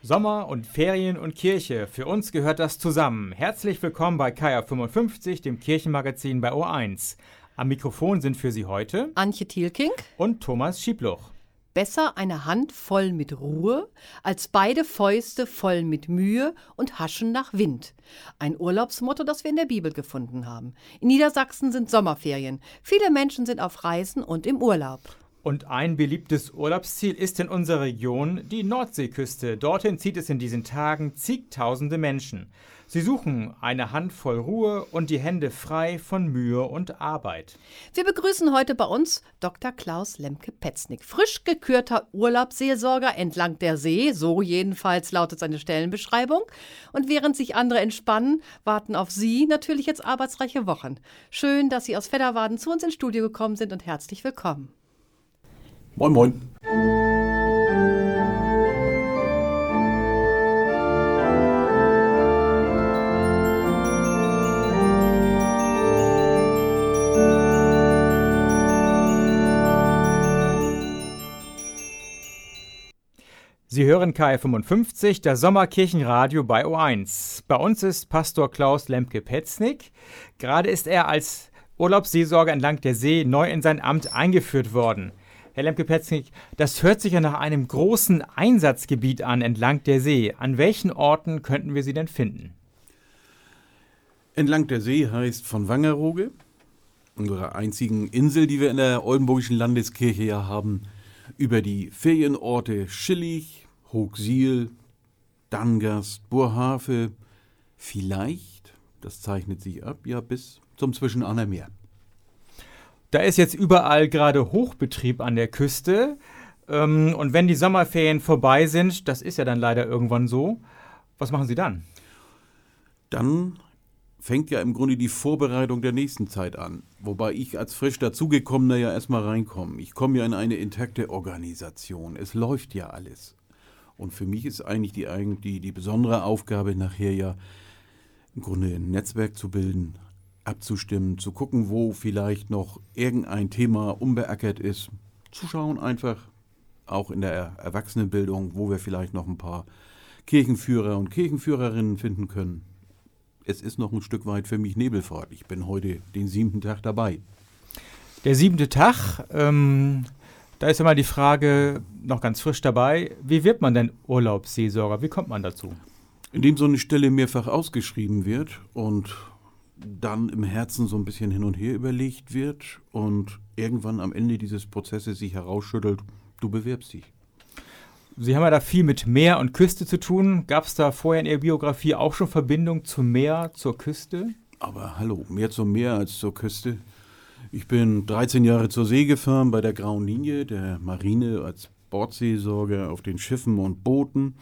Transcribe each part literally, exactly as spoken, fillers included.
Sommer und Ferien und Kirche, für uns gehört das zusammen. Herzlich willkommen bei K R fünfundfünfzig, dem Kirchenmagazin bei O eins. Am Mikrofon sind für Sie heute Antje Thielking und Thomas Schiebluch. Besser eine Hand voll mit Ruhe, als beide Fäuste voll mit Mühe und Haschen nach Wind. Ein Urlaubsmotto, das wir in der Bibel gefunden haben. In Niedersachsen sind Sommerferien. Viele Menschen sind auf Reisen und im Urlaub. Und ein beliebtes Urlaubsziel ist in unserer Region die Nordseeküste. Dorthin zieht es in diesen Tagen zigtausende Menschen. Sie suchen eine Handvoll Ruhe und die Hände frei von Mühe und Arbeit. Wir begrüßen heute bei uns Doktor Klaus Lemke-Petznig, frisch gekürter Urlaubsseelsorger entlang der See, so jedenfalls lautet seine Stellenbeschreibung. Und während sich andere entspannen, warten auf Sie natürlich jetzt arbeitsreiche Wochen. Schön, dass Sie aus Fedderwarden zu uns ins Studio gekommen sind und herzlich willkommen. Moin, moin. Sie hören K R fünfundfünfzig, das Sommerkirchenradio bei O eins. Bei uns ist Pastor Klaus Lemke-Petznig. Gerade ist er als Urlaubsseelsorger entlang der See neu in sein Amt eingeführt worden. Herr Lemke-Petznig, das hört sich ja nach einem großen Einsatzgebiet an entlang der See. An welchen Orten könnten wir Sie denn finden? Entlang der See heißt von Wangerooge, unserer einzigen Insel, die wir in der Oldenburgischen Landeskirche ja haben, über die Ferienorte Schillig, Hoogsiel, Dangast, Boerhaave, vielleicht, das zeichnet sich ab, ja bis zum Zwischenahner Meer. Da ist jetzt überall gerade Hochbetrieb an der Küste. Ähm, und wenn die Sommerferien vorbei sind, das ist ja dann leider irgendwann so, was machen Sie dann? Dann fängt ja im Grunde die Vorbereitung der nächsten Zeit an. Wobei ich als frisch dazugekommener ja erstmal reinkomme. Ich komme ja in eine intakte Organisation. Es läuft ja alles. Und für mich ist eigentlich die, die, die besondere Aufgabe nachher ja im Grunde ein Netzwerk zu bilden, abzustimmen, zu gucken, wo vielleicht noch irgendein Thema unbeackert ist, zu schauen einfach, auch in der Erwachsenenbildung, wo wir vielleicht noch ein paar Kirchenführer und Kirchenführerinnen finden können. Es ist noch ein Stück weit für mich Nebelfahrt. Ich bin heute den siebten Tag dabei. Der siebte Tag, ähm, da ist ja mal die Frage, noch ganz frisch dabei, wie wird man denn Urlaubsseelsorger? Wie kommt man dazu? Indem so eine Stelle mehrfach ausgeschrieben wird und dann im Herzen so ein bisschen hin und her überlegt wird und irgendwann am Ende dieses Prozesses sich herausschüttelt, du bewirbst dich. Sie haben ja da viel mit Meer und Küste zu tun. Gab es da vorher in Ihrer Biografie auch schon Verbindung zum Meer, zur Küste? Aber hallo, mehr zum Meer als zur Küste. Ich bin dreizehn Jahre zur See gefahren bei der Grauen Linie, der Marine als Bordseelsorger auf den Schiffen und Booten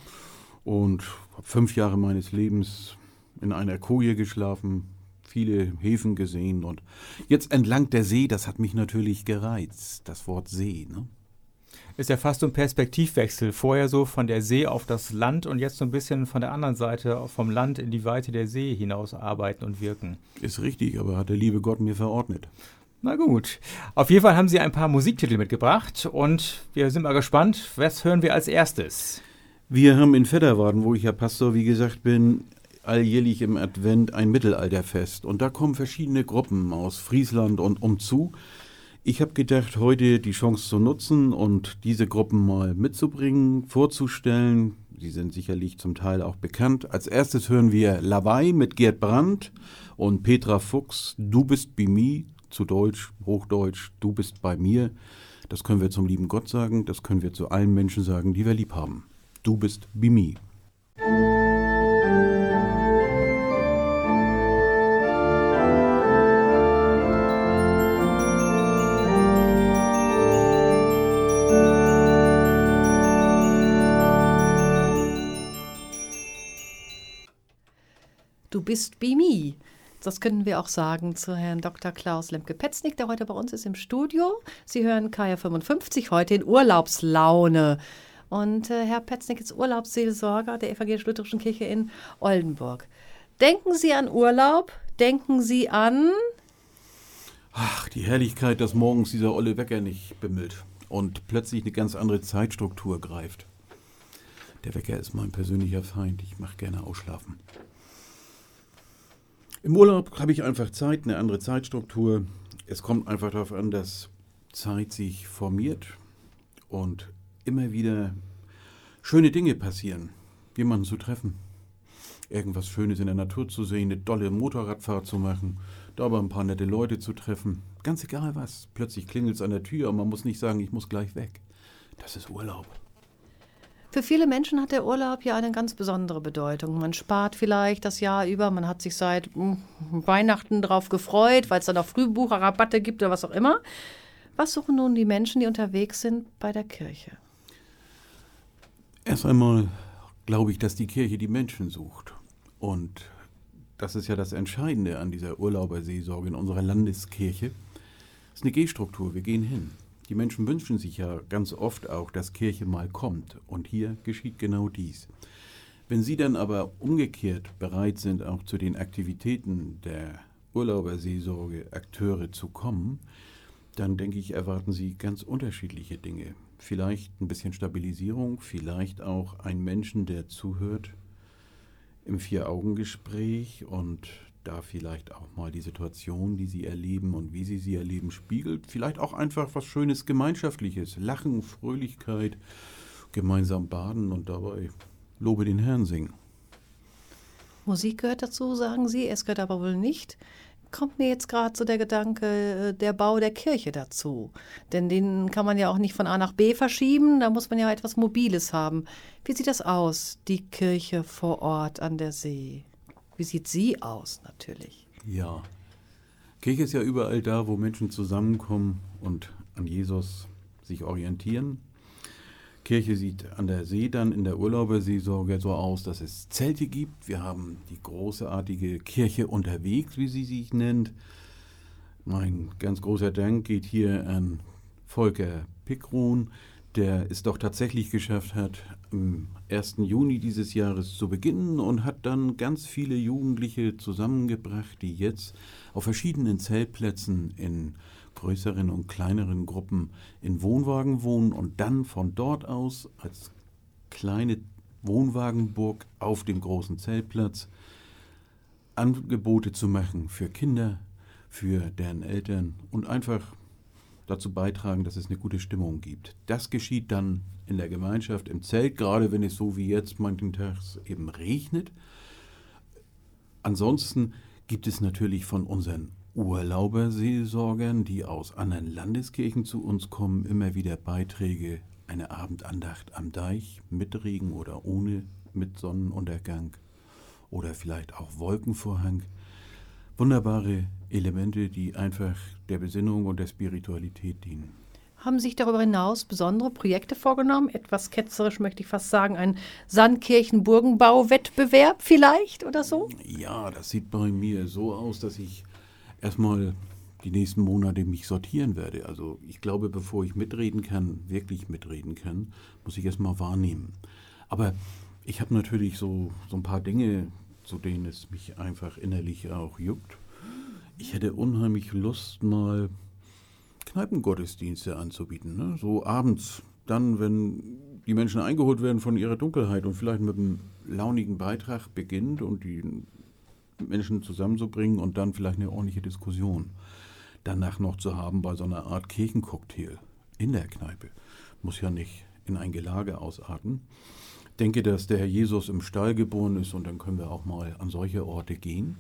und habe fünf Jahre meines Lebens in einer Koje geschlafen, viele Häfen gesehen und jetzt entlang der See, das hat mich natürlich gereizt, das Wort See, ne? Ist ja fast so ein Perspektivwechsel. Vorher so von der See auf das Land und jetzt so ein bisschen von der anderen Seite vom Land in die Weite der See hinaus arbeiten und wirken. Ist richtig, aber hat der liebe Gott mir verordnet. Na gut. Auf jeden Fall haben Sie ein paar Musiktitel mitgebracht und wir sind mal gespannt, was hören wir als erstes? Wir haben in Fedderwarden, wo ich ja Pastor, wie gesagt, bin, alljährlich im Advent ein Mittelalterfest. Und da kommen verschiedene Gruppen aus Friesland und umzu. Ich habe gedacht, heute die Chance zu nutzen und diese Gruppen mal mitzubringen, vorzustellen. Sie sind sicherlich zum Teil auch bekannt. Als erstes hören wir Lawei mit Gerd Brandt und Petra Fuchs, Du bist bei mir, zu Deutsch, Hochdeutsch, Du bist bei mir. Das können wir zum lieben Gott sagen, das können wir zu allen Menschen sagen, die wir lieb haben. Du bist bei mir. Du bist bei mir. Das können wir auch sagen zu Herrn Doktor Klaus Lemke-Petznig, der heute bei uns ist im Studio. Sie hören K R fünfundfünfzig heute in Urlaubslaune. Und äh, Herr Petznig ist Urlaubsseelsorger der Evangelisch-Lutherischen Kirche in Oldenburg. Denken Sie an Urlaub? Denken Sie an... Ach, die Herrlichkeit, dass morgens dieser olle Wecker nicht bimmelt und plötzlich eine ganz andere Zeitstruktur greift. Der Wecker ist mein persönlicher Feind. Ich mache gerne ausschlafen. Im Urlaub habe ich einfach Zeit, eine andere Zeitstruktur. Es kommt einfach darauf an, dass Zeit sich formiert und immer wieder schöne Dinge passieren. Jemanden zu treffen, irgendwas Schönes in der Natur zu sehen, eine tolle Motorradfahrt zu machen, da aber ein paar nette Leute zu treffen. Ganz egal was. Plötzlich klingelt es an der Tür und man muss nicht sagen, ich muss gleich weg. Das ist Urlaub. Für viele Menschen hat der Urlaub ja eine ganz besondere Bedeutung. Man spart vielleicht das Jahr über, man hat sich seit mh, Weihnachten drauf gefreut, weil es dann auch Frühbucherrabatte gibt oder was auch immer. Was suchen nun die Menschen, die unterwegs sind bei der Kirche? Erst einmal glaube ich, dass die Kirche die Menschen sucht. Und das ist ja das Entscheidende an dieser Urlauberseelsorge in unserer Landeskirche. Es ist eine Gehstruktur, wir gehen hin. Die Menschen wünschen sich ja ganz oft auch, dass Kirche mal kommt. Und hier geschieht genau dies. Wenn Sie dann aber umgekehrt bereit sind, auch zu den Aktivitäten der Urlauberseelsorge Akteure zu kommen, dann denke ich, erwarten Sie ganz unterschiedliche Dinge. Vielleicht ein bisschen Stabilisierung, vielleicht auch ein Menschen, der zuhört im Vier-Augen-Gespräch und da vielleicht auch mal die Situation, die Sie erleben und wie Sie sie erleben, spiegelt. Vielleicht auch einfach was Schönes, Gemeinschaftliches. Lachen, Fröhlichkeit, gemeinsam baden und dabei Lobe den Herrn singen. Musik gehört dazu, sagen Sie, es gehört aber wohl nicht. Kommt mir jetzt gerade so der Gedanke, der Bau der Kirche dazu. Denn den kann man ja auch nicht von A nach B verschieben, da muss man ja etwas Mobiles haben. Wie sieht das aus, die Kirche vor Ort an der See? Wie sieht sie aus, natürlich? Ja, Kirche ist ja überall da, wo Menschen zusammenkommen und an Jesus sich orientieren. Kirche sieht an der See dann in der Urlauberseelsorge so aus, dass es Zelte gibt. Wir haben die großartige Kirche unterwegs, wie sie sich nennt. Mein ganz großer Dank geht hier an Volker Pickrun, der es doch tatsächlich geschafft hat, am ersten Juni dieses Jahres zu beginnen und hat dann ganz viele Jugendliche zusammengebracht, die jetzt auf verschiedenen Zeltplätzen in größeren und kleineren Gruppen in Wohnwagen wohnen und dann von dort aus als kleine Wohnwagenburg auf dem großen Zeltplatz Angebote zu machen für Kinder, für deren Eltern und einfach dazu beitragen, dass es eine gute Stimmung gibt. Das geschieht dann in der Gemeinschaft im Zelt, gerade wenn es so wie jetzt manchen Tags eben regnet. Ansonsten gibt es natürlich von unseren Urlauberseelsorgern, die aus anderen Landeskirchen zu uns kommen, immer wieder Beiträge, eine Abendandacht am Deich, mit Regen oder ohne, mit Sonnenuntergang oder vielleicht auch Wolkenvorhang. Wunderbare Elemente, die einfach der Besinnung und der Spiritualität dienen. Haben sich darüber hinaus besondere Projekte vorgenommen? Etwas ketzerisch möchte ich fast sagen, ein Sandkirchen-Burgenbau-Wettbewerb vielleicht oder so? Ja, das sieht bei mir so aus, dass ich erstmal die nächsten Monate mich sortieren werde. Also ich glaube, bevor ich mitreden kann, wirklich mitreden kann, muss ich erstmal wahrnehmen. Aber ich habe natürlich so, so ein paar Dinge, zu denen es mich einfach innerlich auch juckt. Ich hätte unheimlich Lust, mal Kneipengottesdienste anzubieten. Ne? So abends, dann, wenn die Menschen eingeholt werden von ihrer Dunkelheit und vielleicht mit einem launigen Beitrag beginnt und die Menschen zusammenzubringen und dann vielleicht eine ordentliche Diskussion danach noch zu haben bei so einer Art Kirchencocktail in der Kneipe. Muss ja nicht in ein Gelage ausarten. Ich denke, dass der Herr Jesus im Stall geboren ist und dann können wir auch mal an solche Orte gehen.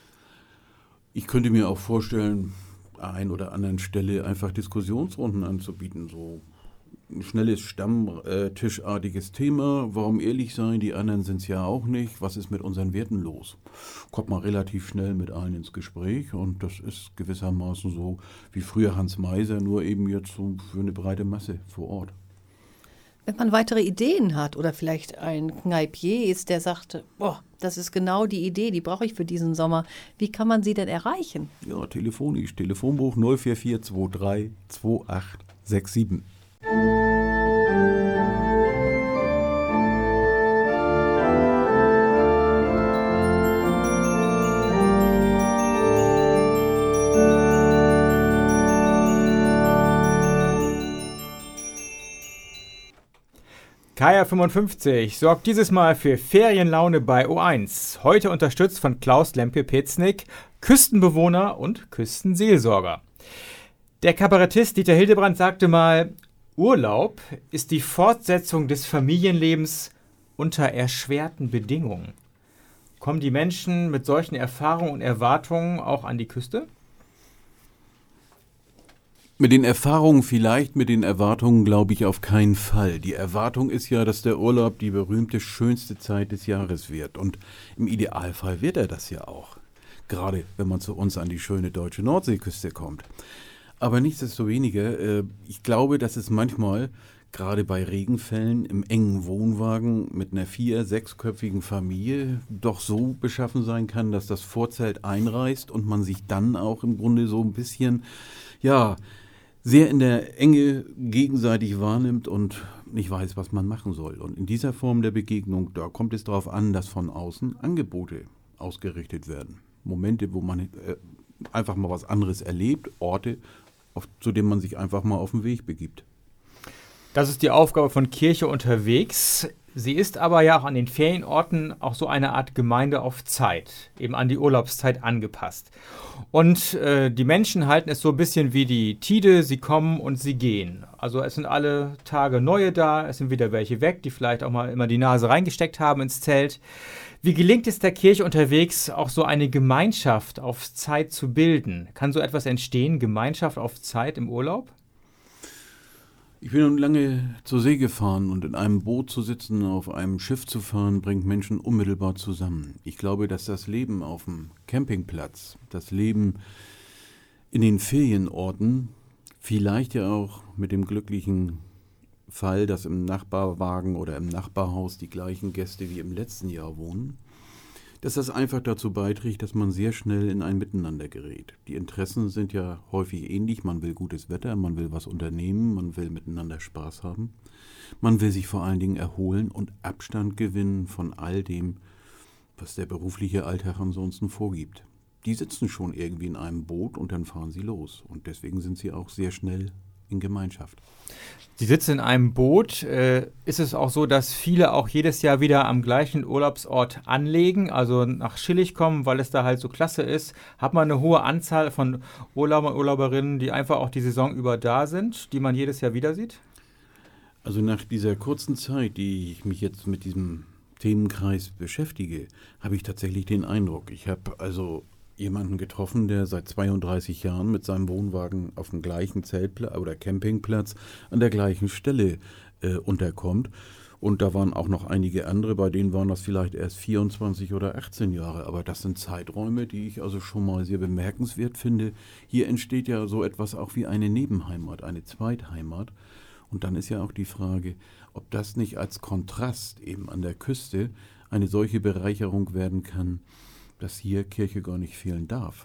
Ich könnte mir auch vorstellen, an ein oder anderen Stelle einfach Diskussionsrunden anzubieten, so ein schnelles Stammtischartiges Thema. Warum ehrlich sein? Die anderen sind es ja auch nicht. Was ist mit unseren Werten los? Kommt man relativ schnell mit allen ins Gespräch und das ist gewissermaßen so wie früher Hans Meiser, nur eben jetzt so für eine breite Masse vor Ort. Wenn man weitere Ideen hat oder vielleicht ein Kneipier ist, der sagt, oh, das ist genau die Idee, die brauche ich für diesen Sommer. Wie kann man sie denn erreichen? Ja, telefonisch. Telefonbuch null vier vier zwei drei zwei acht sechs sieben. K R fünfundfünfzig sorgt dieses Mal für Ferienlaune bei O eins. Heute unterstützt von Klaus Lemke-Petznig, Küstenbewohner und Küstenseelsorger. Der Kabarettist Dieter Hildebrand sagte mal, Urlaub ist die Fortsetzung des Familienlebens unter erschwerten Bedingungen. Kommen die Menschen mit solchen Erfahrungen und Erwartungen auch an die Küste? Mit den Erfahrungen vielleicht, mit den Erwartungen glaube ich auf keinen Fall. Die Erwartung ist ja, dass der Urlaub die berühmte schönste Zeit des Jahres wird. Und im Idealfall wird er das ja auch. Gerade wenn man zu uns an die schöne deutsche Nordseeküste kommt. Aber nichtsdestoweniger, äh, ich glaube, dass es manchmal, gerade bei Regenfällen, im engen Wohnwagen mit einer vier-, sechsköpfigen Familie doch so beschaffen sein kann, dass das Vorzelt einreißt und man sich dann auch im Grunde so ein bisschen, ja, sehr in der Enge gegenseitig wahrnimmt und nicht weiß, was man machen soll. Und in dieser Form der Begegnung, da kommt es darauf an, dass von außen Angebote ausgerichtet werden. Momente, wo man äh, einfach mal was anderes erlebt, Orte, auf, zu denen man sich einfach mal auf den Weg begibt. Das ist die Aufgabe von Kirche unterwegs. Sie ist aber ja auch an den Ferienorten auch so eine Art Gemeinde auf Zeit, eben an die Urlaubszeit angepasst. Und äh, die Menschen halten es so ein bisschen wie die Tide, sie kommen und sie gehen. Also es sind alle Tage neue da, es sind wieder welche weg, die vielleicht auch mal immer die Nase reingesteckt haben ins Zelt. Wie gelingt es der Kirche unterwegs, auch so eine Gemeinschaft auf Zeit zu bilden? Kann so etwas entstehen, Gemeinschaft auf Zeit im Urlaub? Ich bin nun lange zur See gefahren und in einem Boot zu sitzen, auf einem Schiff zu fahren, bringt Menschen unmittelbar zusammen. Ich glaube, dass das Leben auf dem Campingplatz, das Leben in den Ferienorten, vielleicht ja auch mit dem glücklichen Fall, dass im Nachbarwagen oder im Nachbarhaus die gleichen Gäste wie im letzten Jahr wohnen, dass das einfach dazu beiträgt, dass man sehr schnell in ein Miteinander gerät. Die Interessen sind ja häufig ähnlich. Man will gutes Wetter, man will was unternehmen, man will miteinander Spaß haben. Man will sich vor allen Dingen erholen und Abstand gewinnen von all dem, was der berufliche Alltag ansonsten vorgibt. Die sitzen schon irgendwie in einem Boot und dann fahren sie los. Und deswegen sind sie auch sehr schnell in Gemeinschaft. Sie sitzen in einem Boot. Äh, ist es auch so, dass viele auch jedes Jahr wieder am gleichen Urlaubsort anlegen, also nach Schillig kommen, weil es da halt so klasse ist? Hat man eine hohe Anzahl von Urlauber und Urlauberinnen, die einfach auch die Saison über da sind, die man jedes Jahr wieder sieht? Also nach dieser kurzen Zeit, die ich mich jetzt mit diesem Themenkreis beschäftige, habe ich tatsächlich den Eindruck, ich habe also jemanden getroffen, der seit zweiunddreißig Jahren mit seinem Wohnwagen auf dem gleichen Zeltplatz oder Campingplatz an der gleichen Stelle äh, unterkommt. Und da waren auch noch einige andere, bei denen waren das vielleicht erst vierundzwanzig oder achtzehn Jahre. Aber das sind Zeiträume, die ich also schon mal sehr bemerkenswert finde. Hier entsteht ja so etwas auch wie eine Nebenheimat, eine Zweitheimat. Und dann ist ja auch die Frage, ob das nicht als Kontrast eben an der Küste eine solche Bereicherung werden kann, dass hier Kirche gar nicht fehlen darf.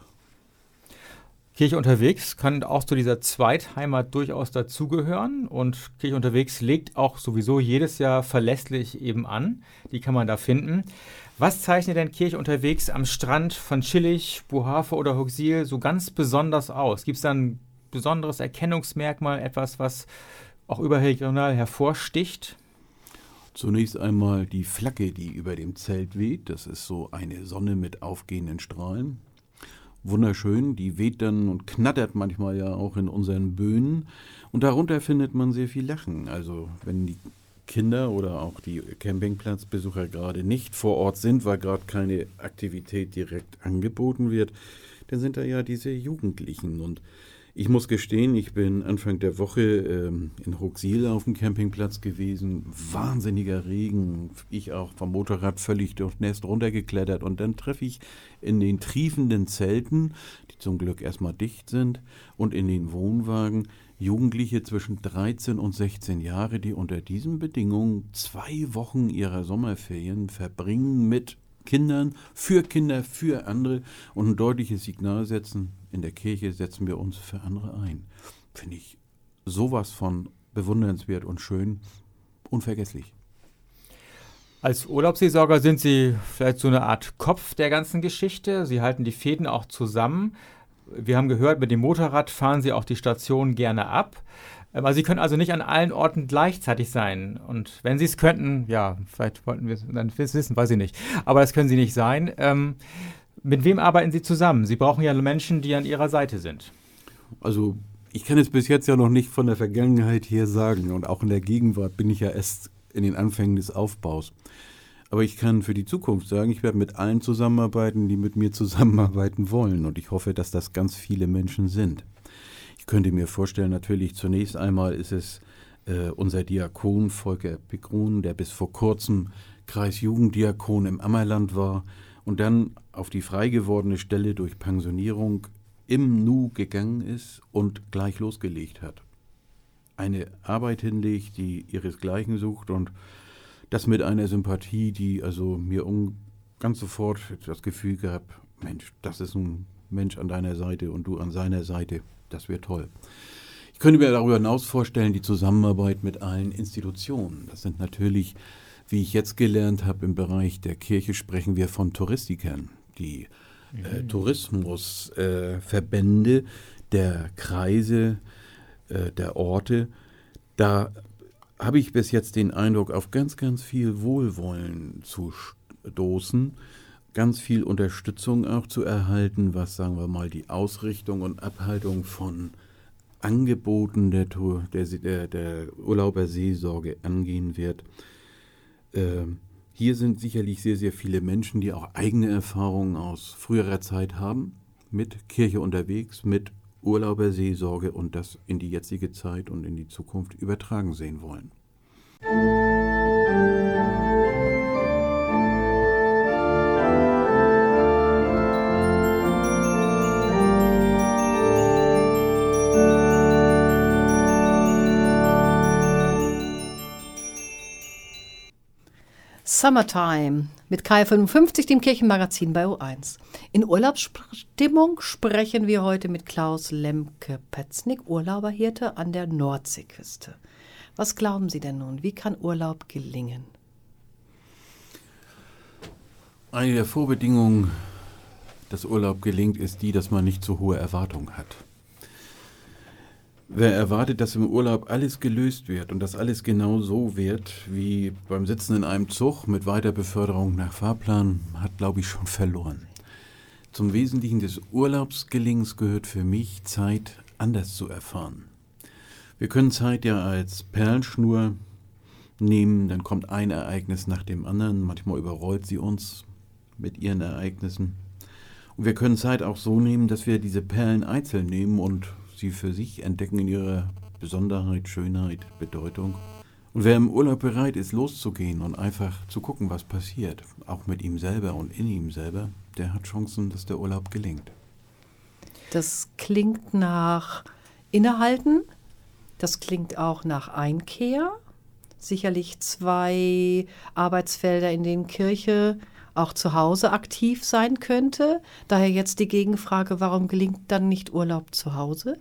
Kirche unterwegs kann auch zu dieser Zweitheimat durchaus dazugehören und Kirche unterwegs legt auch sowieso jedes Jahr verlässlich eben an. Die kann man da finden. Was zeichnet denn Kirche unterwegs am Strand von Schillig, Bohafe oder Huxil so ganz besonders aus? Gibt es da ein besonderes Erkennungsmerkmal, etwas, was auch überregional hervorsticht? Zunächst einmal die Flagge, die über dem Zelt weht. Das ist so eine Sonne mit aufgehenden Strahlen. Wunderschön, die weht dann und knattert manchmal ja auch in unseren Böen. Und darunter findet man sehr viel Lachen. Also wenn die Kinder oder auch die Campingplatzbesucher gerade nicht vor Ort sind, weil gerade keine Aktivität direkt angeboten wird, dann sind da ja diese Jugendlichen. Und ich muss gestehen, ich bin Anfang der Woche ähm, in Huxil auf dem Campingplatz gewesen. Wahnsinniger Regen. Ich auch vom Motorrad völlig durchnässt runtergeklettert. Und dann treffe ich in den triefenden Zelten, die zum Glück erstmal dicht sind, und in den Wohnwagen Jugendliche zwischen dreizehn und sechzehn Jahre, die unter diesen Bedingungen zwei Wochen ihrer Sommerferien verbringen mit Kindern, für Kinder, für andere und ein deutliches Signal setzen. In der Kirche setzen wir uns für andere ein. Finde ich sowas von bewundernswert und schön, unvergesslich. Als Urlaubsseelsorger sind Sie vielleicht so eine Art Kopf der ganzen Geschichte. Sie halten die Fäden auch zusammen. Wir haben gehört, mit dem Motorrad fahren Sie auch die Station gerne ab. Ähm, also Sie können also nicht an allen Orten gleichzeitig sein. Und wenn Sie es könnten, ja, vielleicht wollten wir es dann wissen, weiß ich nicht. Aber das können Sie nicht sein. Ähm, mit wem arbeiten Sie zusammen? Sie brauchen ja Menschen, die an Ihrer Seite sind. Also ich kann es bis jetzt ja noch nicht von der Vergangenheit her sagen. Und auch in der Gegenwart bin ich ja erst in den Anfängen des Aufbaus. Aber ich kann für die Zukunft sagen, ich werde mit allen zusammenarbeiten, die mit mir zusammenarbeiten wollen. Und ich hoffe, dass das ganz viele Menschen sind. Ich könnte mir vorstellen, natürlich zunächst einmal ist es äh, unser Diakon Volker Pigrun, der bis vor kurzem Kreisjugenddiakon im Ammerland war und dann auf die frei gewordene Stelle durch Pensionierung im Nu gegangen ist und gleich losgelegt hat. Eine Arbeit hinlegt, die ihresgleichen sucht und das mit einer Sympathie, die also mir um, ganz sofort das Gefühl gab, Mensch, das ist ein Mensch an deiner Seite und du an seiner Seite. Das wäre toll. Ich könnte mir darüber hinaus vorstellen, die Zusammenarbeit mit allen Institutionen. Das sind natürlich, wie ich jetzt gelernt habe, im Bereich der Kirche sprechen wir von Touristikern, die mhm. äh, Tourismusverbände äh, der Kreise, äh, der Orte. Da habe ich bis jetzt den Eindruck, auf ganz, ganz viel Wohlwollen zu stoßen, ganz viel Unterstützung auch zu erhalten, was, sagen wir mal, die Ausrichtung und Abhaltung von Angeboten der, Tour, der, der, der Urlauberseelsorge angehen wird. Ähm, hier sind sicherlich sehr, sehr viele Menschen, die auch eigene Erfahrungen aus früherer Zeit haben, mit Kirche unterwegs, mit Urlauberseelsorge und das in die jetzige Zeit und in die Zukunft übertragen sehen wollen. Summertime mit K fünfundfünfzig, dem Kirchenmagazin bei O eins. In Urlaubsstimmung sprechen wir heute mit Klaus Lemke-Petznig, Urlauberhirte an der Nordseeküste. Was glauben Sie denn nun? Wie kann Urlaub gelingen? Eine der Vorbedingungen, dass Urlaub gelingt, ist die, dass man nicht zu hohe Erwartungen hat. Wer erwartet, dass im Urlaub alles gelöst wird und dass alles genau so wird wie beim Sitzen in einem Zug mit Weiterbeförderung nach Fahrplan, hat, glaube ich, schon verloren. Zum Wesentlichen des Urlaubsgelingens gehört für mich, Zeit anders zu erfahren. Wir können Zeit ja als Perlenschnur nehmen, dann kommt ein Ereignis nach dem anderen, manchmal überrollt sie uns mit ihren Ereignissen. Und wir können Zeit auch so nehmen, dass wir diese Perlen einzeln nehmen und sie für sich entdecken in ihrer Besonderheit, Schönheit, Bedeutung. Und wer im Urlaub bereit ist, loszugehen und einfach zu gucken, was passiert, auch mit ihm selber und in ihm selber, der hat Chancen, dass der Urlaub gelingt. Das klingt nach Innehalten, das klingt auch nach Einkehr. Sicherlich zwei Arbeitsfelder, in denen Kirche auch zu Hause aktiv sein könnte. Daher jetzt die Gegenfrage, warum gelingt dann nicht Urlaub zu Hause?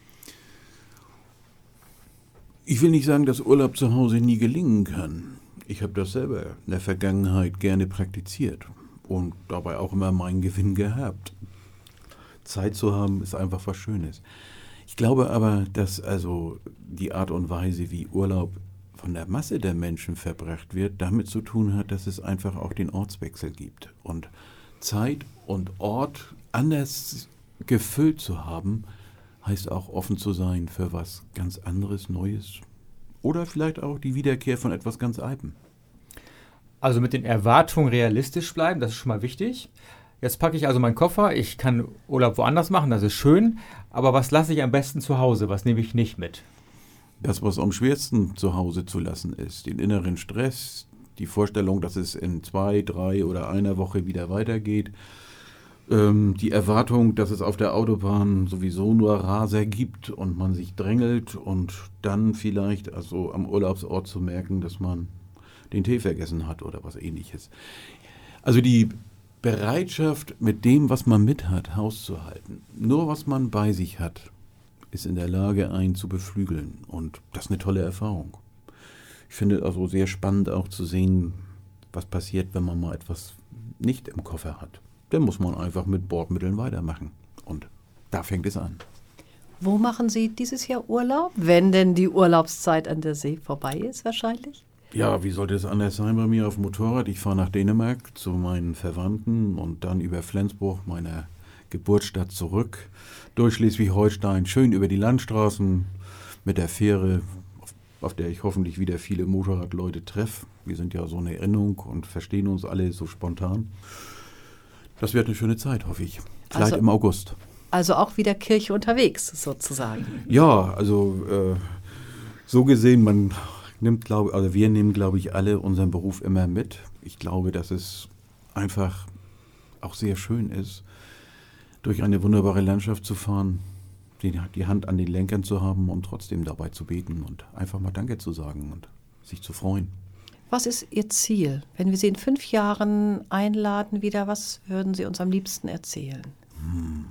Ich will nicht sagen, dass Urlaub zu Hause nie gelingen kann. Ich habe das selber in der Vergangenheit gerne praktiziert und dabei auch immer meinen Gewinn gehabt. Zeit zu haben ist einfach was Schönes. Ich glaube aber, dass also die Art und Weise, wie Urlaub von der Masse der Menschen verbracht wird, damit zu tun hat, dass es einfach auch den Ortswechsel gibt. Und Zeit und Ort anders gefüllt zu haben, heißt auch offen zu sein für was ganz anderes, Neues oder vielleicht auch die Wiederkehr von etwas ganz Altem. Also mit den Erwartungen realistisch bleiben, das ist schon mal wichtig. Jetzt packe ich also meinen Koffer, ich kann Urlaub woanders machen, das ist schön, aber was lasse ich am besten zu Hause, was nehme ich nicht mit? Das, was am schwersten zu Hause zu lassen ist, den inneren Stress, die Vorstellung, dass es in zwei, drei oder einer Woche wieder weitergeht, ähm, die Erwartung, dass es auf der Autobahn sowieso nur Raser gibt und man sich drängelt und dann vielleicht also am Urlaubsort zu merken, dass man den Tee vergessen hat oder was Ähnliches. Also die Bereitschaft, mit dem, was man mit hat, Haus zu halten, nur was man bei sich hat, ist in der Lage, einen zu beflügeln. Und das ist eine tolle Erfahrung. Ich finde also sehr spannend auch zu sehen, was passiert, wenn man mal etwas nicht im Koffer hat. Dann muss man einfach mit Bordmitteln weitermachen. Und da fängt es an. Wo machen Sie dieses Jahr Urlaub? Wenn denn die Urlaubszeit an der See vorbei ist, wahrscheinlich? Ja, wie sollte es anders sein bei mir auf dem Motorrad? Ich fahre nach Dänemark zu meinen Verwandten und dann über Flensburg, meiner Geburtsstadt, zurück. Durch Schleswig-Holstein, schön über die Landstraßen mit der Fähre, auf, auf der ich hoffentlich wieder viele Motorradleute treffe. Wir sind ja so eine Erinnerung und verstehen uns alle so spontan. Das wird eine schöne Zeit, hoffe ich. Vielleicht also, im August. Also auch wieder Kirche unterwegs, sozusagen. Ja, also äh, so gesehen, man nimmt, glaube also wir nehmen, glaube ich, alle unseren Beruf immer mit. Ich glaube, dass es einfach auch sehr schön ist, durch eine wunderbare Landschaft zu fahren, die, die Hand an den Lenkern zu haben und trotzdem dabei zu beten und einfach mal Danke zu sagen und sich zu freuen. Was ist Ihr Ziel? Wenn wir Sie in fünf Jahren einladen wieder, was würden Sie uns am liebsten erzählen? Hm.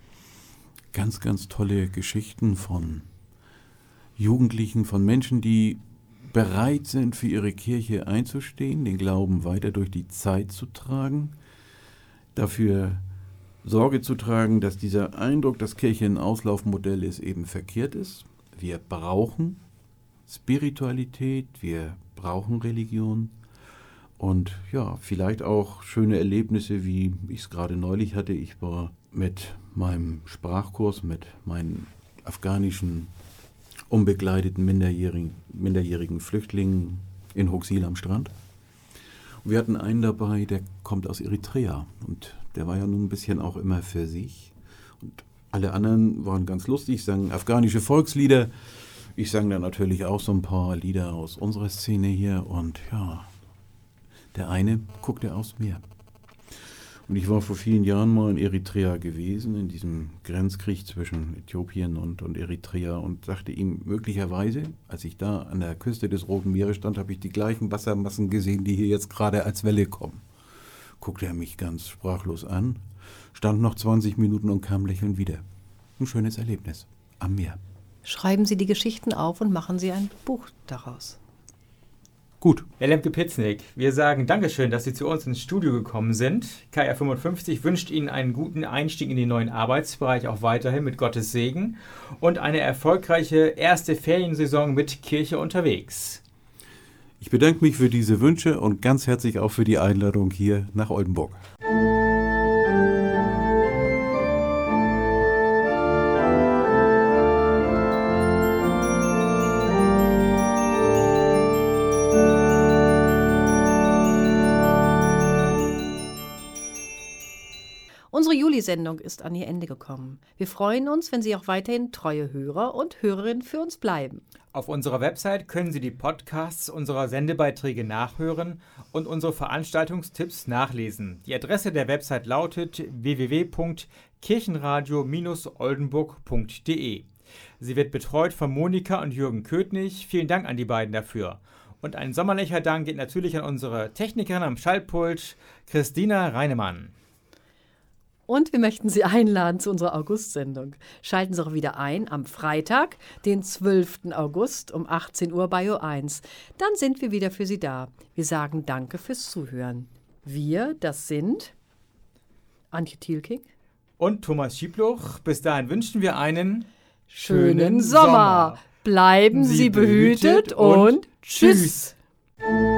Ganz, ganz tolle Geschichten von Jugendlichen, von Menschen, die bereit sind, für ihre Kirche einzustehen, den Glauben weiter durch die Zeit zu tragen, dafür Sorge zu tragen, dass dieser Eindruck, dass Kirche ein Auslaufmodell ist, eben verkehrt ist. Wir brauchen Spiritualität, wir brauchen Religion und ja, vielleicht auch schöne Erlebnisse, wie ich es gerade neulich hatte. Ich war mit meinem Sprachkurs, mit meinen afghanischen unbegleiteten minderjährigen, minderjährigen Flüchtlingen in Huxil am Strand. Und wir hatten einen dabei, der kommt aus Eritrea und der war ja nun ein bisschen auch immer für sich. Und alle anderen waren ganz lustig, sangen afghanische Volkslieder. Ich sang dann natürlich auch so ein paar Lieder aus unserer Szene hier und ja, der eine guckte aufs Meer. Und ich war vor vielen Jahren mal in Eritrea gewesen, in diesem Grenzkrieg zwischen Äthiopien und, und Eritrea und sagte ihm möglicherweise, als ich da an der Küste des Roten Meeres stand, habe ich die gleichen Wassermassen gesehen, die hier jetzt gerade als Welle kommen. Guckte er mich ganz sprachlos an, stand noch zwanzig Minuten und kam lächelnd wieder. Ein schönes Erlebnis am Meer. Schreiben Sie die Geschichten auf und machen Sie ein Buch daraus. Gut. Herr Lemke-Petznig, wir sagen Dankeschön, dass Sie zu uns ins Studio gekommen sind. K R fünfundfünfzig wünscht Ihnen einen guten Einstieg in den neuen Arbeitsbereich, auch weiterhin mit Gottes Segen und eine erfolgreiche erste Feriensaison mit Kirche unterwegs. Ich bedanke mich für diese Wünsche und ganz herzlich auch für die Einladung hier nach Oldenburg. Unsere Juli-Sendung ist an ihr Ende gekommen. Wir freuen uns, wenn Sie auch weiterhin treue Hörer und Hörerinnen für uns bleiben. Auf unserer Website können Sie die Podcasts unserer Sendebeiträge nachhören und unsere Veranstaltungstipps nachlesen. Die Adresse der Website lautet w w w punkt kirchenradio Bindestrich oldenburg punkt d e. Sie wird betreut von Monika und Jürgen Ködnig. Vielen Dank an die beiden dafür. Und ein sommerlicher Dank geht natürlich an unsere Technikerin am Schaltpult, Christina Reinemann. Und wir möchten Sie einladen zu unserer August-Sendung. Schalten Sie auch wieder ein am Freitag, den zwölften August um achtzehn Uhr bei O eins. Dann sind wir wieder für Sie da. Wir sagen Danke fürs Zuhören. Wir, das sind Antje Thielking und Thomas Schiebluch. Bis dahin wünschen wir einen schönen Sommer. Sommer. Bleiben Sie behütet und tschüss.